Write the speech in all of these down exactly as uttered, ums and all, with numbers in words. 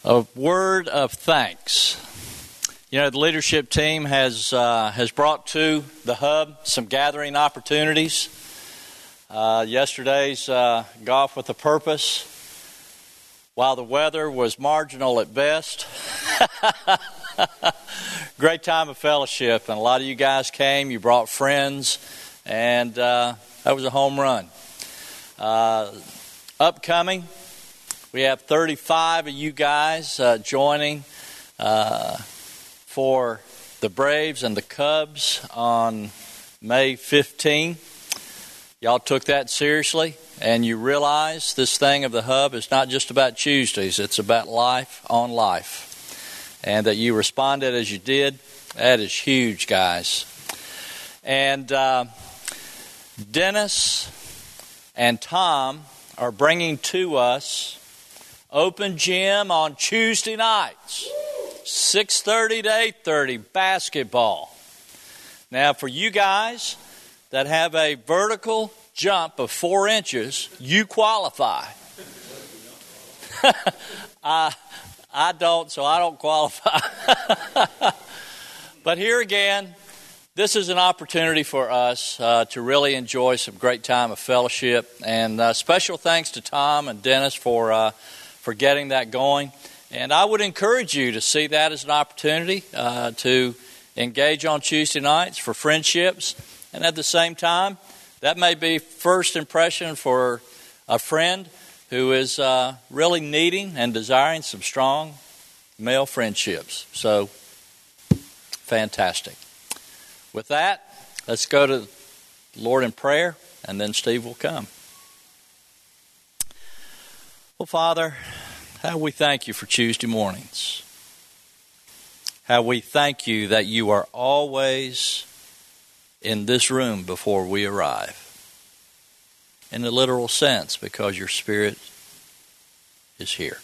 A word of thanks. You know, the leadership team has uh, has brought to the hub some gathering opportunities. Uh, yesterday's uh, Golf with a Purpose, while the weather was marginal at best, great time of fellowship, and a lot of you guys came. You brought friends, and uh, that was a home run. Uh, upcoming, we have thirty-five of you guys uh, joining uh, for the Braves and the Cubs on May fifteenth. Y'all took that seriously, and you realize this thing of the hub is not just about Tuesdays. It's about life on life. And that you responded as you did, that is huge, guys. And uh, Dennis and Tom are bringing to us Open Gym on Tuesday nights, six thirty to eight thirty, basketball. Now, for you guys that have a vertical jump of four inches, you qualify. I, I don't, so I don't qualify. But here again, this is an opportunity for us uh, to really enjoy some great time of fellowship. And uh, special thanks to Tom and Dennis for uh, for getting that going. And I would encourage you to see that as an opportunity uh, to engage on Tuesday nights for friendships. And at the same time, that may be first impression for a friend who is uh, really needing and desiring some strong male friendships. So, fantastic. With that, let's go to the Lord in prayer, and then Steve will come. Well, Father, how we thank you for Tuesday mornings. How we thank you that you are always in this room before we arrive. In the literal sense, because your Spirit is here.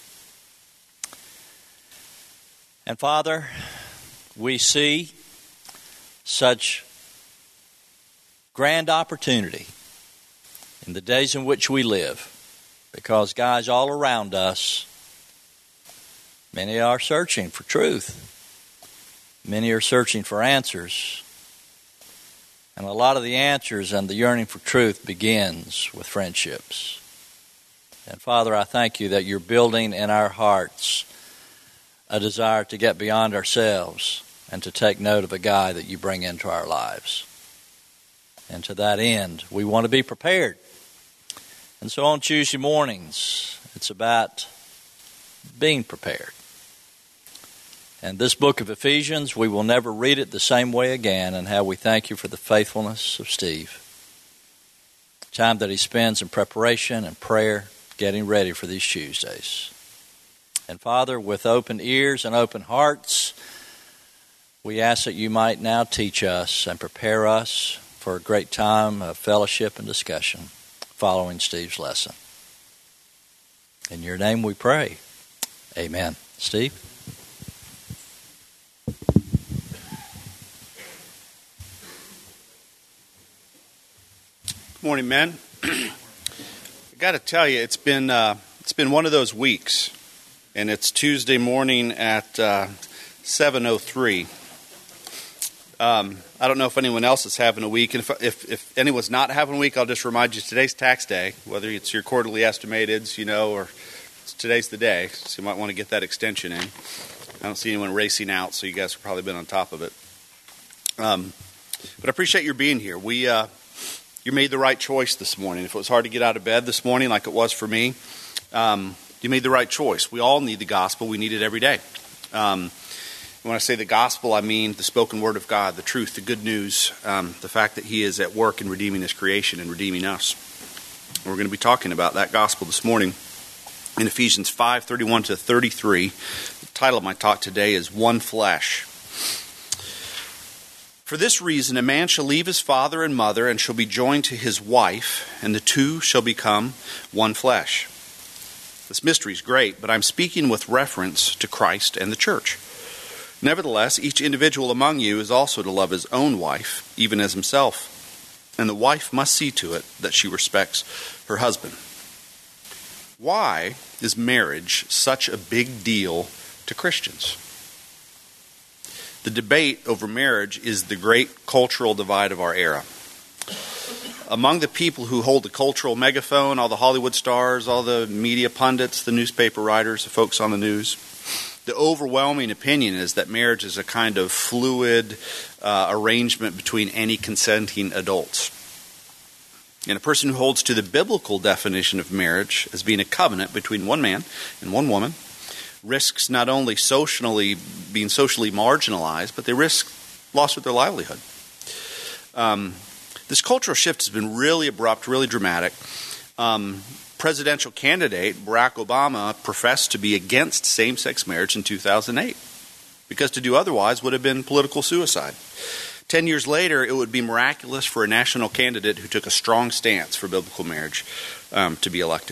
And Father, we see such grand opportunity in the days in which we live. Because, guys, all around us, many are searching for truth. Many are searching for answers. And a lot of the answers and the yearning for truth begins with friendships. And, Father, I thank you that you're building in our hearts a desire to get beyond ourselves and to take note of a guy that you bring into our lives. And to that end, we want to be prepared. And so on Tuesday mornings, it's about being prepared. And this book of Ephesians, we will never read it the same way again, and how we thank you for the faithfulness of Steve. Time that he spends in preparation and prayer, getting ready for these Tuesdays. And Father, with open ears and open hearts, we ask that you might now teach us and prepare us for a great time of fellowship and discussion following Steve's lesson. In your name we pray. Amen. Steve? Good morning, men. I got to tell you, it's been uh, it's been one of those weeks, and it's Tuesday morning at uh, seven oh three. Um, I don't know if anyone else is having a week, and if, if if anyone's not having a week, I'll just remind you today's tax day. Whether it's your quarterly estimated, you know, or it's, today's the day, so you might want to get that extension in. I don't see anyone racing out, so you guys have probably been on top of it. Um, but I appreciate your being here. We uh, you made the right choice this morning. If it was hard to get out of bed this morning, like it was for me, um, you made the right choice. We all need the gospel. We need it every day. Um, When I say the gospel, I mean the spoken word of God, the truth, the good news, um, the fact that he is at work in redeeming his creation and redeeming us. We're going to be talking about that gospel this morning in Ephesians five, thirty-one to thirty-three. The title of my talk today is One Flesh. For this reason, a man shall leave his father and mother and shall be joined to his wife, and the two shall become one flesh. This mystery is great, but I'm speaking with reference to Christ and the church. Nevertheless, each individual among you is also to love his own wife, even as himself. And the wife must see to it that she respects her husband. Why is marriage such a big deal to Christians? The debate over marriage is the great cultural divide of our era. Among the people who hold the cultural megaphone, all the Hollywood stars, all the media pundits, the newspaper writers, the folks on the news, the overwhelming opinion is that marriage is a kind of fluid uh, arrangement between any consenting adults. And a person who holds to the biblical definition of marriage as being a covenant between one man and one woman risks not only socially being socially marginalized, but they risk loss of their livelihood. Um, this cultural shift has been really abrupt, really dramatic. Um, presidential candidate Barack Obama professed to be against same-sex marriage in two thousand eight, because to do otherwise would have been political suicide. Ten years later, it would be miraculous for a national candidate who took a strong stance for biblical marriage um, to be elected.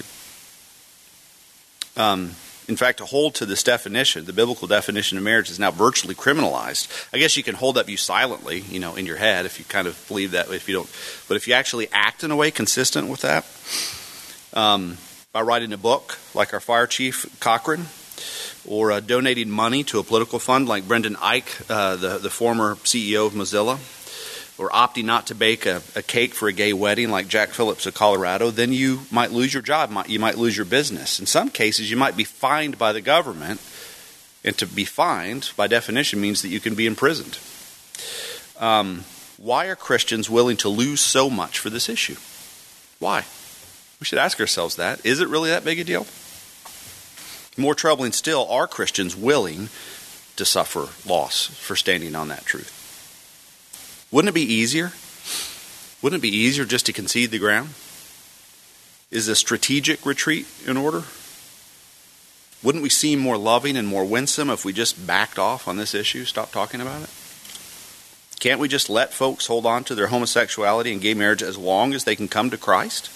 Um, in fact, to hold to this definition, the biblical definition of marriage is now virtually criminalized. I guess you can hold up you silently, you know, in your head if you kind of believe that, if you don't. But if you actually act in a way consistent with that, um, by writing a book like our fire chief Cochran, or uh, donating money to a political fund like Brendan Eich, uh, the, the former C E O of Mozilla, or opting not to bake a, a cake for a gay wedding like Jack Phillips of Colorado, then you might lose your job, might, you might lose your business. In some cases, you might be fined by the government, and to be fined, by definition, means that you can be imprisoned. Um, why are Christians willing to lose so much for this issue? Why? We should ask ourselves that. Is it really that big a deal? More troubling still, are Christians willing to suffer loss for standing on that truth? Wouldn't it be easier? Wouldn't it be easier just to concede the ground? Is a strategic retreat in order? Wouldn't we seem more loving and more winsome if we just backed off on this issue, stopped talking about it? Can't we just let folks hold on to their homosexuality and gay marriage as long as they can come to Christ?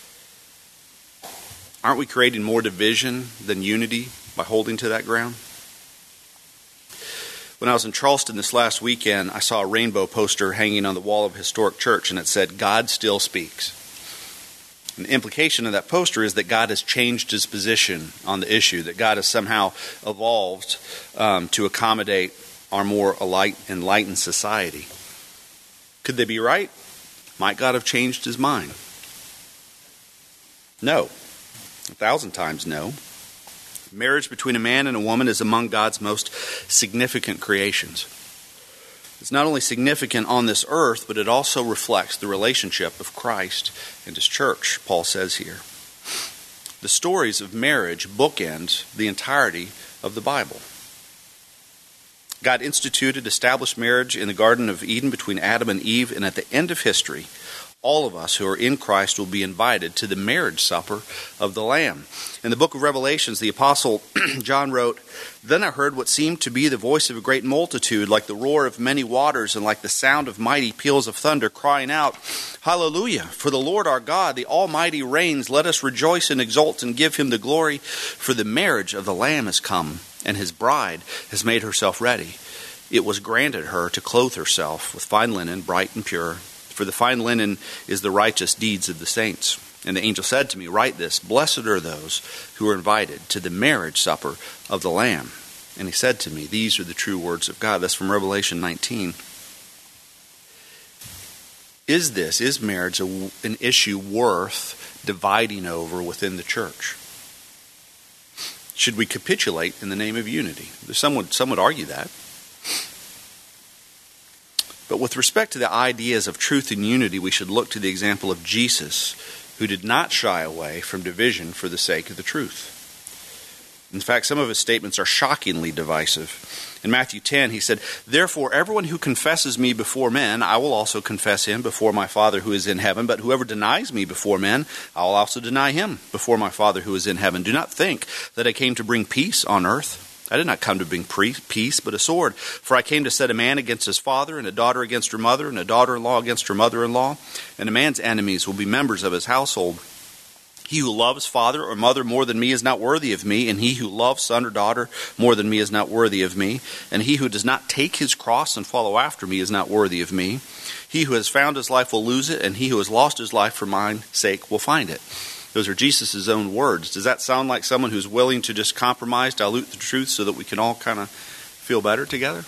Aren't we creating more division than unity by holding to that ground? When I was in Charleston this last weekend, I saw a rainbow poster hanging on the wall of a historic church, and it said, "God still speaks." And the implication of that poster is that God has changed his position on the issue, that God has somehow evolved um, to accommodate our more enlightened society. Could they be right? Might God have changed his mind? No. A thousand times no. Marriage between a man and a woman is among God's most significant creations. It's not only significant on this earth, but it also reflects the relationship of Christ and his church, Paul says here. The stories of marriage bookend the entirety of the Bible. God instituted, established marriage in the Garden of Eden between Adam and Eve, and at the end of history, all of us who are in Christ will be invited to the marriage supper of the Lamb. In the book of Revelations, the Apostle John wrote, "Then I heard what seemed to be the voice of a great multitude, like the roar of many waters and like the sound of mighty peals of thunder, crying out, 'Hallelujah! For the Lord our God, the Almighty reigns. Let us rejoice and exult and give him the glory. For the marriage of the Lamb has come, and his bride has made herself ready. It was granted her to clothe herself with fine linen, bright and pure. For the fine linen is the righteous deeds of the saints.' And the angel said to me, 'Write this, blessed are those who are invited to the marriage supper of the Lamb.' And he said to me, 'These are the true words of God.'" That's from Revelation nineteen. Is this, is marriage a, an issue worth dividing over within the church? Should we capitulate in the name of unity? Some would, some would argue that. But with respect to the ideas of truth and unity, we should look to the example of Jesus, who did not shy away from division for the sake of the truth. In fact, some of his statements are shockingly divisive. In Matthew ten, he said, "Therefore, everyone who confesses me before men, I will also confess him before my Father who is in heaven. But whoever denies me before men, I will also deny him before my Father who is in heaven. Do not think that I came to bring peace on earth. I did not come to bring peace, but a sword. For I came to set a man against his father, and a daughter against her mother, and a daughter-in-law against her mother-in-law. And a man's enemies will be members of his household. He who loves father or mother more than me is not worthy of me, and he who loves son or daughter more than me is not worthy of me. And he who does not take his cross and follow after me is not worthy of me. He who has found his life will lose it, and he who has lost his life for my sake will find it. Those are Jesus' own words. Does that sound like someone who's willing to just compromise, dilute the truth so that we can all kind of feel better together?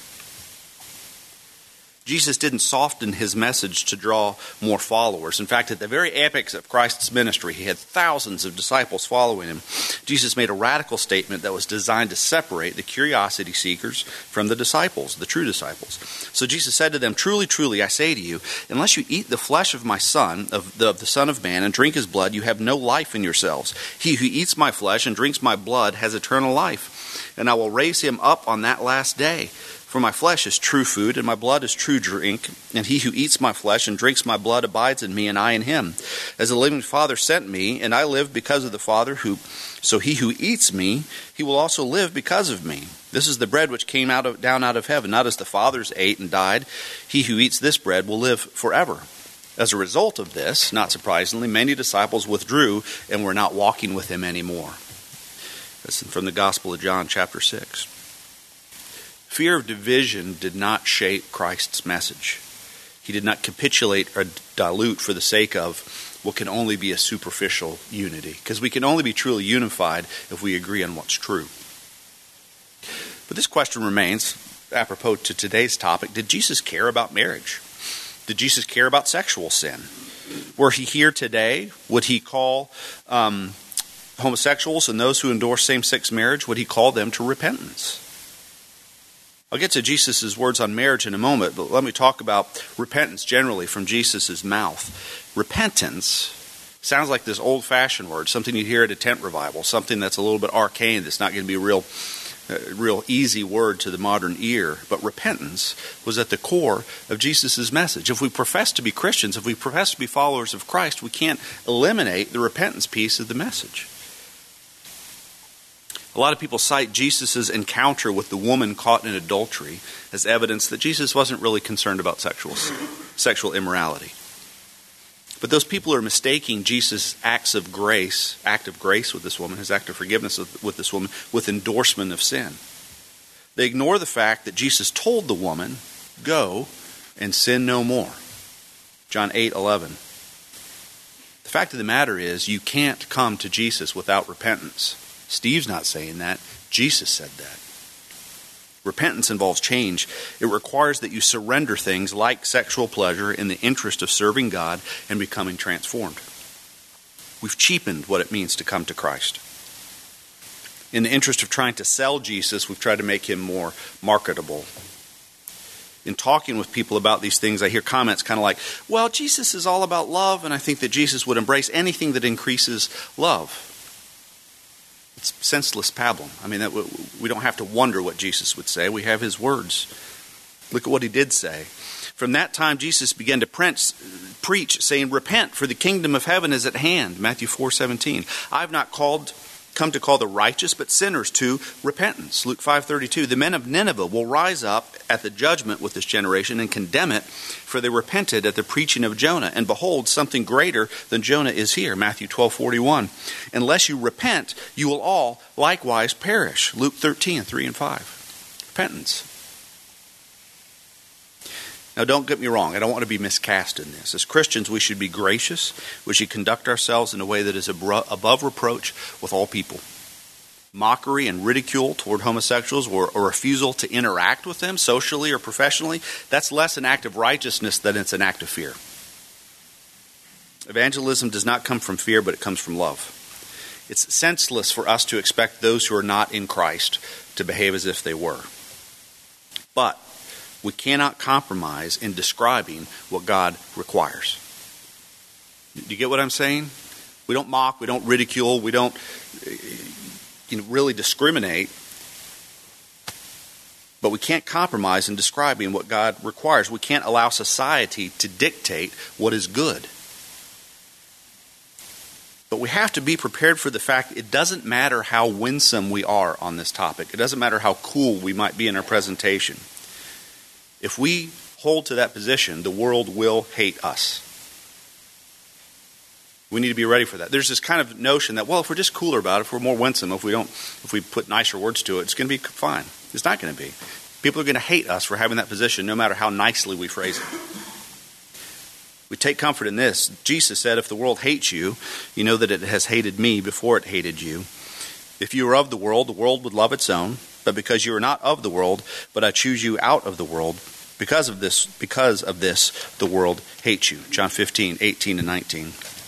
Jesus didn't soften his message to draw more followers. In fact, at the very apex of Christ's ministry, he had thousands of disciples following him. Jesus made a radical statement that was designed to separate the curiosity seekers from the disciples, the true disciples. So Jesus said to them, "Truly, truly, I say to you, unless you eat the flesh of my Son, of the, of the Son of Man, and drink his blood, you have no life in yourselves. He who eats my flesh and drinks my blood has eternal life, and I will raise him up on that last day. For my flesh is true food, and my blood is true drink. And he who eats my flesh and drinks my blood abides in me, and I in him. As the living Father sent me, and I live because of the Father, who, so he who eats me, he will also live because of me. This is the bread which came out of, down out of heaven, not as the fathers ate and died. He who eats this bread will live forever." As a result of this, not surprisingly, many disciples withdrew and were not walking with him anymore. This is from the Gospel of John, chapter six. Fear of division did not shape Christ's message. He did not capitulate or dilute for the sake of what can only be a superficial unity, because we can only be truly unified if we agree on what's true. But this question remains, apropos to today's topic: did Jesus care about marriage? Did Jesus care about sexual sin? Were he here today, would he call um, homosexuals and those who endorse same-sex marriage, would he call them to repentance? I'll get to Jesus' words on marriage in a moment, but let me talk about repentance generally from Jesus' mouth. Repentance sounds like this old-fashioned word, something you hear at a tent revival, something that's a little bit arcane, that's not going to be a real, uh, real easy word to the modern ear. But repentance was at the core of Jesus' message. If we profess to be Christians, if we profess to be followers of Christ, we can't eliminate the repentance piece of the message. A lot of people cite Jesus' encounter with the woman caught in adultery as evidence that Jesus wasn't really concerned about sexual sexual immorality. But those people are mistaking Jesus' acts of grace, act of grace with this woman, his act of forgiveness with this woman, with endorsement of sin. They ignore the fact that Jesus told the woman, "Go and sin no more." John eight eleven. The fact of the matter is, you can't come to Jesus without repentance. Steve's not saying that. Jesus said that. Repentance involves change. It requires that you surrender things like sexual pleasure in the interest of serving God and becoming transformed. We've cheapened what it means to come to Christ. In the interest of trying to sell Jesus, we've tried to make him more marketable. In talking with people about these things, I hear comments kind of like, "Well, Jesus is all about love, and I think that Jesus would embrace anything that increases love." It's senseless pablum. I mean, that we don't have to wonder what Jesus would say. We have his words. Look at what he did say. From that time, Jesus began to preach, saying, "Repent, for the kingdom of heaven is at hand." Matthew four seventeen. "I've not called, come to call the righteous, but sinners to repentance." Luke five thirty-two. "The men of Nineveh will rise up at the judgment with this generation and condemn it, for they repented at the preaching of Jonah. And behold, something greater than Jonah is here." Matthew twelve forty-one. "Unless you repent, you will all likewise perish." Luke thirteen three and five. Repentance. Now, don't get me wrong. I don't want to be miscast in this. As Christians, we should be gracious. We should conduct ourselves in a way that is above reproach with all people. Mockery and ridicule toward homosexuals, or a refusal to interact with them socially or professionally, that's less an act of righteousness than it's an act of fear. Evangelism does not come from fear, but it comes from love. It's senseless for us to expect those who are not in Christ to behave as if they were. But we cannot compromise in describing what God requires. Do you get what I'm saying? We don't mock, we don't ridicule, we don't you know, really discriminate. But we can't compromise in describing what God requires. We can't allow society to dictate what is good. But we have to be prepared for the fact it doesn't matter how winsome we are on this topic. It doesn't matter how cool we might be in our presentation. If we hold to that position, the world will hate us. We need to be ready for that. There's this kind of notion that, well, if we're just cooler about it, if we're more winsome, if we don't, if we put nicer words to it, it's going to be fine. It's not going to be. People are going to hate us for having that position, no matter how nicely we phrase it. We take comfort in this. Jesus said, if the world hates you, you know that it has hated me before it hated you. If you were of the world, the world would love its own. But because you are not of the world, but I choose you out of the world, because of this, because of this, the world hates you. John fifteen, eighteen and nineteen.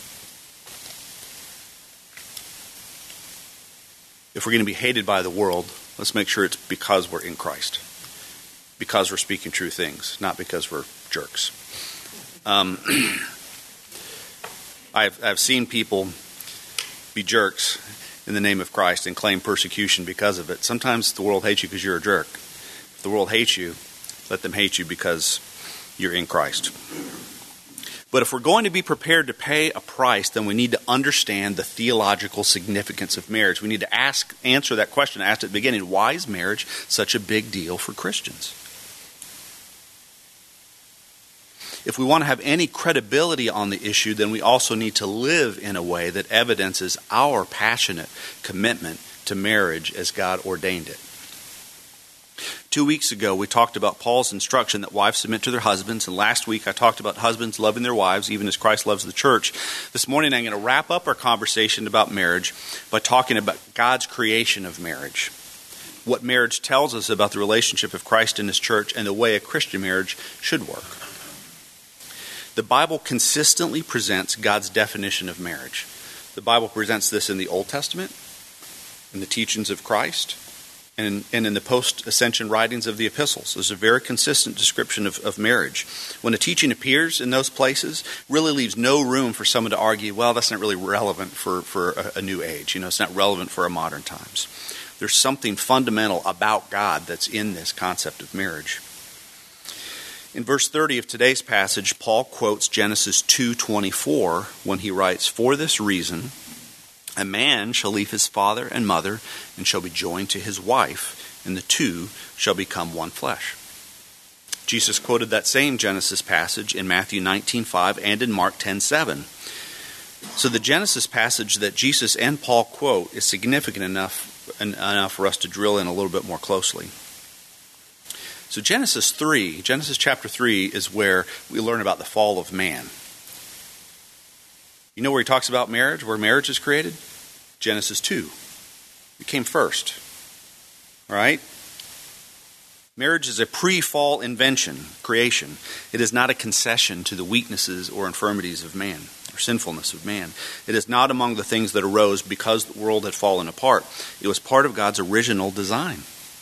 If we're going to be hated by the world, let's make sure it's because we're in Christ. Because we're speaking true things, not because we're jerks. Um, I've, I've seen people be jerks in the name of Christ and claim persecution because of it. Sometimes the world hates you because you're a jerk. If the world hates you, let them hate you because you're in Christ. But if we're going to be prepared to pay a price, then we need to understand the theological significance of marriage. We need to ask, answer that question I asked at the beginning. Why is marriage such a big deal for Christians? If we want to have any credibility on the issue, then we also need to live in a way that evidences our passionate commitment to marriage as God ordained it. Two weeks ago, we talked about Paul's instruction that wives submit to their husbands, and last week I talked about husbands loving their wives, even as Christ loves the church. This morning I'm going to wrap up our conversation about marriage by talking about God's creation of marriage, what marriage tells us about the relationship of Christ and His church, and the way a Christian marriage should work. The Bible consistently presents God's definition of marriage. The Bible presents this in the Old Testament, in the teachings of Christ, and in, and in the post-ascension writings of the epistles. There's a very consistent description of, of marriage. When a teaching appears in those places, really leaves no room for someone to argue, well, that's not really relevant for, for a, a new age. You know, it's not relevant for our modern times. There's something fundamental about God that's in this concept of marriage. In verse thirty of today's passage, Paul quotes Genesis two twenty-four when he writes, "For this reason, a man shall leave his father and mother and shall be joined to his wife, and the two shall become one flesh." Jesus quoted that same Genesis passage in Matthew nineteen five and in Mark ten seven. So the Genesis passage that Jesus and Paul quote is significant enough, enough for us to drill in a little bit more closely. So Genesis three, Genesis chapter three is where we learn about the fall of man. You know where he talks about marriage, where marriage is created? Genesis two. It came first. All right? Marriage is a pre-fall invention, creation. It is not a concession to the weaknesses or infirmities of man, or sinfulness of man. It is not among the things that arose because the world had fallen apart. It was part of God's original design.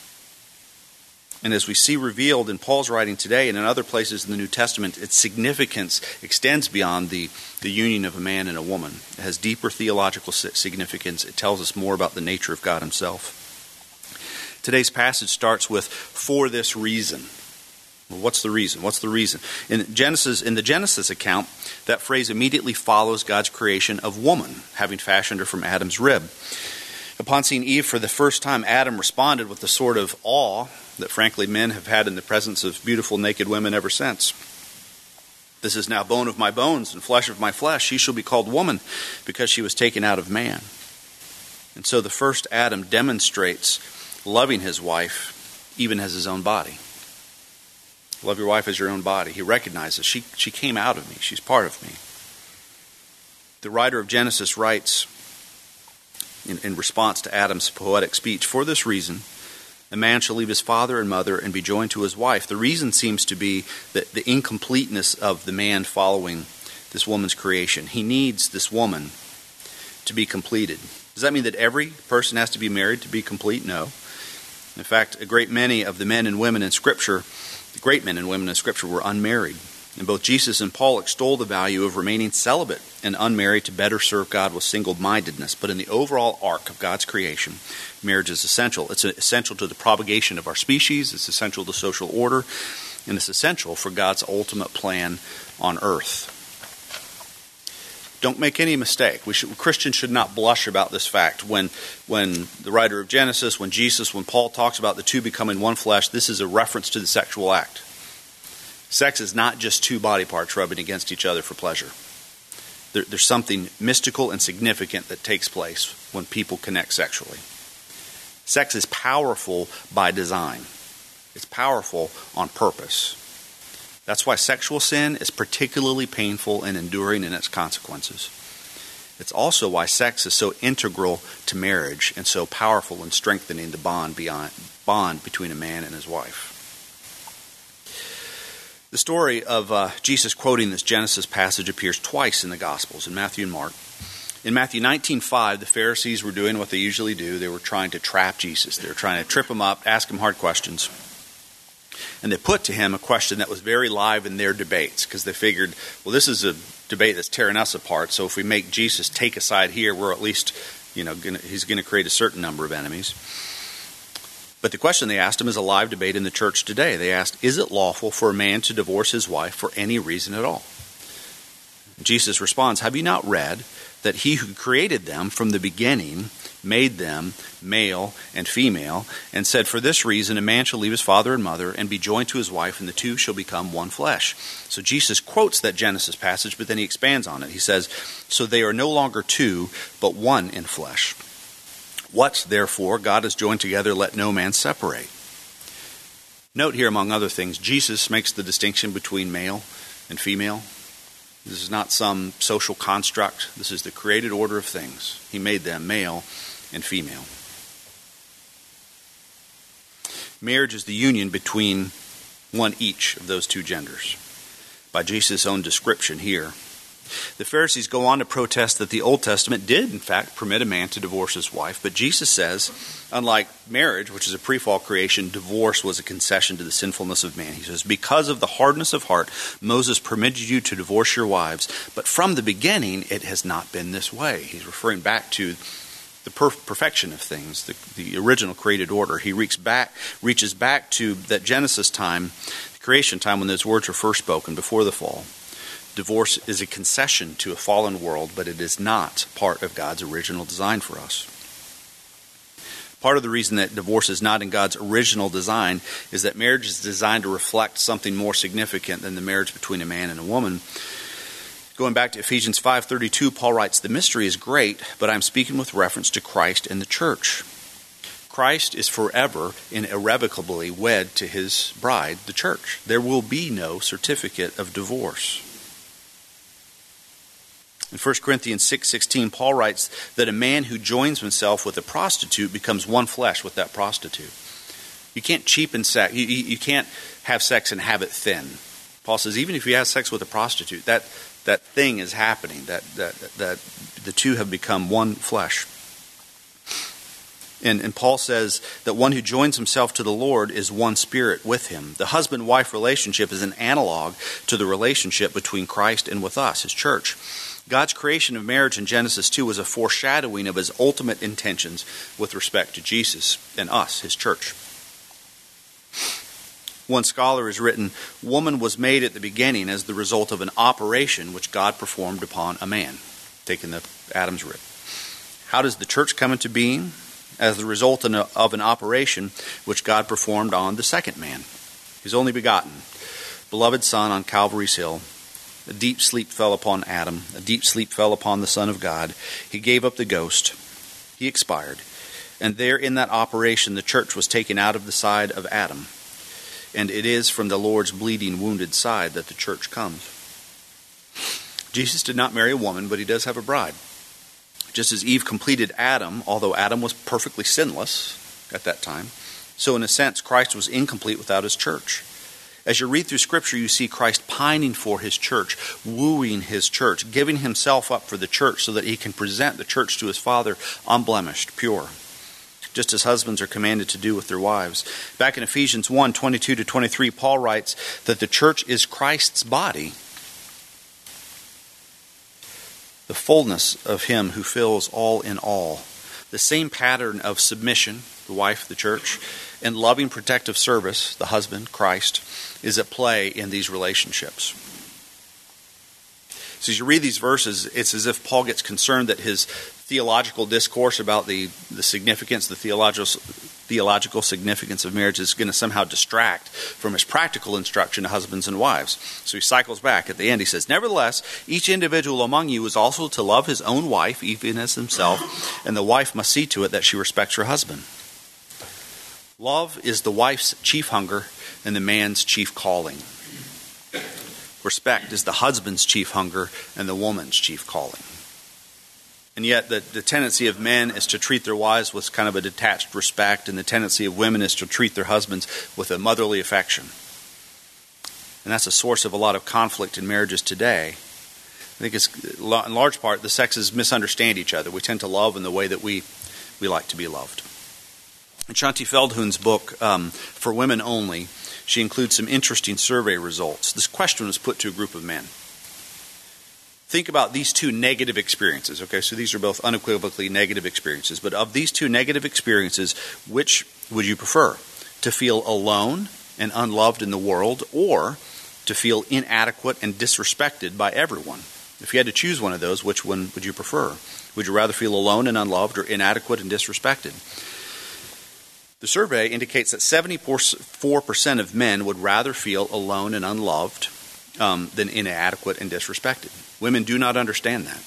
And as we see revealed in Paul's writing today and in other places in the New Testament, its significance extends beyond the, the union of a man and a woman. It has deeper theological significance. It tells us more about the nature of God Himself. Today's passage starts with, "For this reason." Well, what's the reason? What's the reason? In Genesis, in the Genesis account, that phrase immediately follows God's creation of woman, having fashioned her from Adam's rib. Upon seeing Eve for the first time, Adam responded with the sort of awe that frankly men have had in the presence of beautiful naked women ever since. "This is now bone of my bones and flesh of my flesh. She shall be called woman because she was taken out of man." And so the first Adam demonstrates loving his wife even as his own body. Love your wife as your own body. He recognizes she, she came out of me. She's part of me. The writer of Genesis writes in, in response to Adam's poetic speech, "For this reason, a man shall leave his father and mother and be joined to his wife." The reason seems to be that the incompleteness of the man following this woman's creation. He needs this woman to be completed. Does that mean that every person has to be married to be complete? No. In fact, a great many of the men and women in Scripture, the great men and women in Scripture, were unmarried. And both Jesus and Paul extol the value of remaining celibate and unmarried to better serve God with single-mindedness. But in the overall arc of God's creation, marriage is essential. It's essential to the propagation of our species. It's essential to social order. And it's essential for God's ultimate plan on earth. Don't make any mistake. We should, Christians should not blush about this fact. When, when the writer of Genesis, when Jesus, when Paul talks about the two becoming one flesh, this is a reference to the sexual act. Sex is not just two body parts rubbing against each other for pleasure. There, there's something mystical and significant that takes place when people connect sexually. Sex is powerful by design. It's powerful on purpose. That's why sexual sin is particularly painful and enduring in its consequences. It's also why sex is so integral to marriage and so powerful in strengthening the bond beyond, bond between a man and his wife. The story of uh, Jesus quoting this Genesis passage appears twice in the Gospels, in Matthew and Mark. In Matthew nineteen five, the Pharisees were doing what they usually do. They were trying to trap Jesus. They were trying to trip him up, ask him hard questions. And they put to him a question that was very live in their debates, because they figured, well, this is a debate that's tearing us apart, so if we make Jesus take a side here, we're at least, you know, gonna, he's going to create a certain number of enemies. But the question they asked him is a live debate in the church today. They asked, is it lawful for a man to divorce his wife for any reason at all? Jesus responds, have you not read that he who created them from the beginning made them male and female, and said, for this reason a man shall leave his father and mother and be joined to his wife, and the two shall become one flesh. So Jesus quotes that Genesis passage, but then he expands on it. He says, so they are no longer two, but one in flesh. What, therefore, God has joined together, let no man separate. Note here, among other things, Jesus makes the distinction between male and female. This is not some social construct. This is the created order of things. He made them male and female. Marriage is the union between one each of those two genders, by Jesus' own description here. The Pharisees go on to protest that the Old Testament did, in fact, permit a man to divorce his wife, but Jesus says, unlike marriage, which is a pre-fall creation, divorce was a concession to the sinfulness of man. He says, because of the hardness of heart, Moses permitted you to divorce your wives, but from the beginning it has not been this way. He's referring back to the per- perfection of things, the, the original created order. He reaches back, reaches back to that Genesis time, the creation time, when those words were first spoken before the fall. Divorce is a concession to a fallen world, but it is not part of God's original design for us. Part of the reason that divorce is not in God's original design is that marriage is designed to reflect something more significant than the marriage between a man and a woman. Going back to Ephesians five thirty-two, Paul writes, the mystery is great, but I'm speaking with reference to Christ and the church. Christ is forever and irrevocably wed to his bride, the church. There will be no certificate of divorce. In First Corinthians six sixteen, Paul writes that a man who joins himself with a prostitute becomes one flesh with that prostitute. You can't cheapen sex. You, you can't have sex and have it thin. Paul says even if you have sex with a prostitute, that that thing is happening. That that that the two have become one flesh. And, and Paul says that one who joins himself to the Lord is one spirit with him. The husband-wife relationship is an analog to the relationship between Christ and with us, his church. God's creation of marriage in Genesis two was a foreshadowing of his ultimate intentions with respect to Jesus and us, his church. One scholar has written, woman was made at the beginning as the result of an operation which God performed upon a man, taking the Adam's rib. How does the church come into being? As the result of an operation which God performed on the second man, his only begotten, beloved Son on Calvary's hill. A deep sleep fell upon Adam. A deep sleep fell upon the Son of God. He gave up the ghost. He expired. And there in that operation the church was taken out of the side of Adam. And it is from the Lord's bleeding, wounded side that the church comes. Jesus did not marry a woman, but he does have a bride. Just as Eve completed Adam, although Adam was perfectly sinless at that time, so in a sense Christ was incomplete without his church. As you read through Scripture, you see Christ pining for his church, wooing his church, giving himself up for the church so that he can present the church to his Father unblemished, pure, just as husbands are commanded to do with their wives. Back in Ephesians one, twenty-two to twenty-three, Paul writes that the church is Christ's body, the fullness of him who fills all in all. The same pattern of submission, the wife, the church, and loving protective service, the husband, Christ, is at play in these relationships. So as you read these verses, it's as if Paul gets concerned that his theological discourse about the, the significance, the theological, theological significance of marriage is going to somehow distract from his practical instruction to husbands and wives. So he cycles back. At the end he says, nevertheless, each individual among you is also to love his own wife, even as himself, and the wife must see to it that she respects her husband. Love is the wife's chief hunger and the man's chief calling. Respect is the husband's chief hunger and the woman's chief calling. And yet the, the tendency of men is to treat their wives with kind of a detached respect, and the tendency of women is to treat their husbands with a motherly affection. And that's a source of a lot of conflict in marriages today. I think it's, in large part, the sexes misunderstand each other. We tend to love in the way that we, we like to be loved. In Shanti Feldhuhn's book, um, For Women Only, she includes some interesting survey results. This question was put to a group of men. Think about these two negative experiences. Okay, so these are both unequivocally negative experiences. But of these two negative experiences, which would you prefer? To feel alone and unloved in the world, or to feel inadequate and disrespected by everyone? If you had to choose one of those, which one would you prefer? Would you rather feel alone and unloved, or inadequate and disrespected? The survey indicates that seventy-four percent of men would rather feel alone and unloved um, than inadequate and disrespected. Women do not understand that.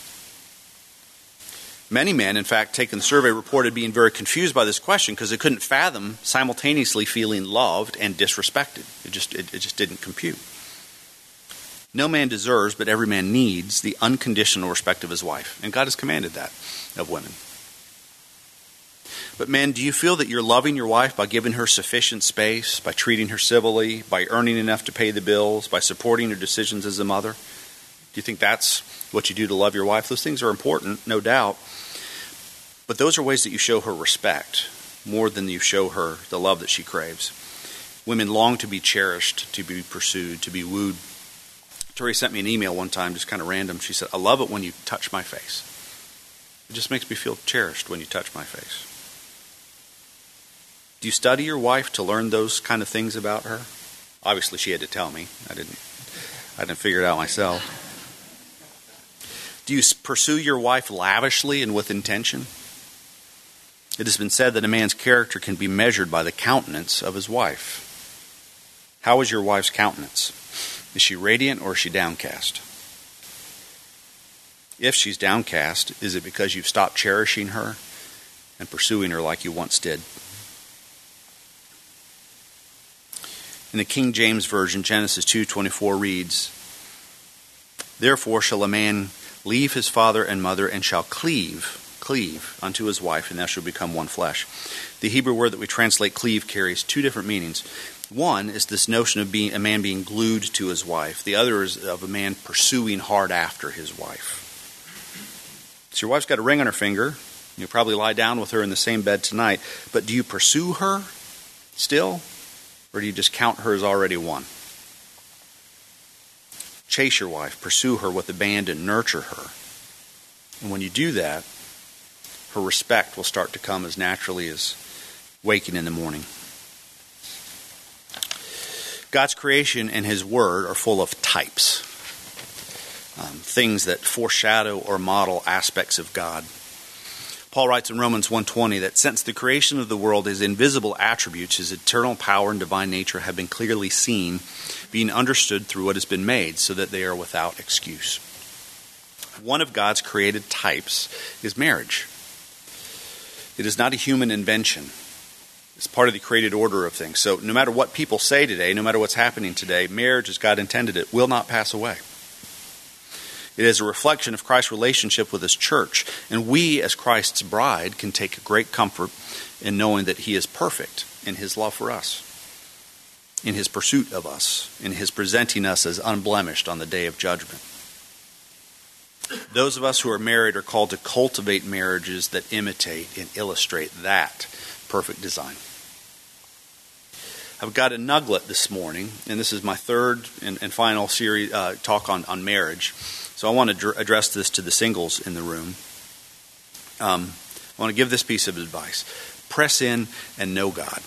Many men, in fact, taking the survey, reported being very confused by this question because they couldn't fathom simultaneously feeling loved and disrespected. It just, it, it just didn't compute. No man deserves, but every man needs, the unconditional respect of his wife. And God has commanded that of women. But men, do you feel that you're loving your wife by giving her sufficient space, by treating her civilly, by earning enough to pay the bills, by supporting her decisions as a mother? Do you think that's what you do to love your wife? Those things are important, no doubt. But those are ways that you show her respect more than you show her the love that she craves. Women long to be cherished, to be pursued, to be wooed. Tori sent me an email one time, just kind of random. She said, I love it when you touch my face. It just makes me feel cherished when you touch my face. Do you study your wife to learn those kind of things about her? Obviously, she had to tell me. I didn't, I didn't figure it out myself. Do you pursue your wife lavishly and with intention? It has been said that a man's character can be measured by the countenance of his wife. How is your wife's countenance? Is she radiant or is she downcast? If she's downcast, is it because you've stopped cherishing her and pursuing her like you once did? In the King James Version, Genesis two twenty-four reads, Therefore shall a man leave his father and mother, and shall cleave, cleave unto his wife, and thou shalt become one flesh. The Hebrew word that we translate cleave carries two different meanings. One is this notion of being a man being glued to his wife. The other is of a man pursuing hard after his wife. So your wife's got a ring on her finger. You'll probably lie down with her in the same bed tonight. But do you pursue her still? Or do you just count her as already won? Chase your wife, pursue her with abandon, nurture her. And when you do that, her respect will start to come as naturally as waking in the morning. God's creation and His Word are full of types, um, things that foreshadow or model aspects of God. Paul writes in Romans one twenty that since the creation of the world, His invisible attributes, His eternal power and divine nature have been clearly seen, being understood through what has been made, so that they are without excuse. One of God's created types is marriage. It is not a human invention. It's part of the created order of things. So no matter what people say today, no matter what's happening today, marriage as God intended it will not pass away. It is a reflection of Christ's relationship with His church. And we, as Christ's bride, can take great comfort in knowing that He is perfect in His love for us, in His pursuit of us, in His presenting us as unblemished on the day of judgment. Those of us who are married are called to cultivate marriages that imitate and illustrate that perfect design. I've got a nugget this morning, and this is my third and, and final series uh, talk on, on marriage. So I want to dr- address this to the singles in the room. Um, I want to give this piece of advice. Press in and know God.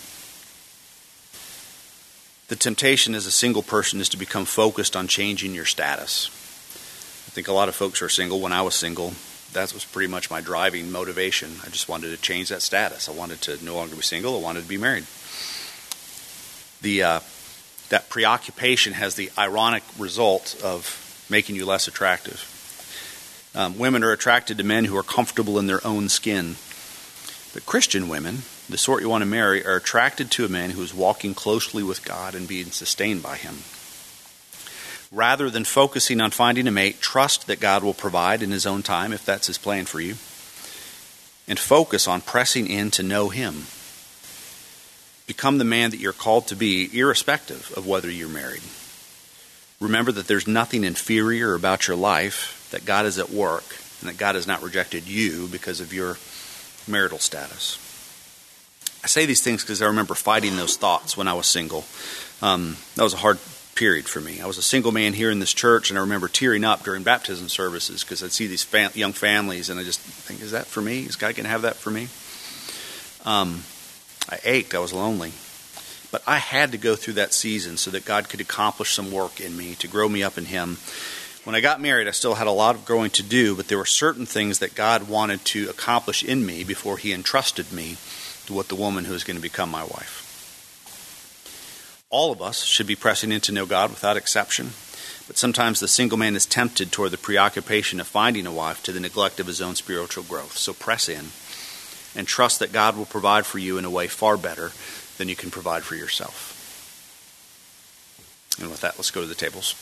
The temptation as a single person is to become focused on changing your status. I think a lot of folks are single. When I was single, that was pretty much my driving motivation. I just wanted to change that status. I wanted to no longer be single. I wanted to be married. The uh, that preoccupation has the ironic result of making you less attractive. Um, women are attracted to men who are comfortable in their own skin. But Christian women, the sort you want to marry, are attracted to a man who is walking closely with God and being sustained by Him. Rather than focusing on finding a mate, trust that God will provide in his own time, if that's his plan for you, and focus on pressing in to know him. Become the man that you're called to be, irrespective of whether you're married. Remember that there's nothing inferior about your life, that God is at work, and that God has not rejected you because of your marital status. I say these things because I remember fighting those thoughts when I was single. Um, that was a hard period for me. I was a single man here in this church, and I remember tearing up during baptism services because I'd see these fam- young families, and I just think, is that for me? Is God going to have that for me? Um, I ached. I was lonely. But I had to go through that season so that God could accomplish some work in me, to grow me up in him. When I got married, I still had a lot of growing to do, but there were certain things that God wanted to accomplish in me before he entrusted me to what the woman who is going to become my wife. All of us should be pressing in to know God without exception, but sometimes the single man is tempted toward the preoccupation of finding a wife to the neglect of his own spiritual growth. So press in and trust that God will provide for you in a way far better than you can provide for yourself. And with that, let's go to the tables.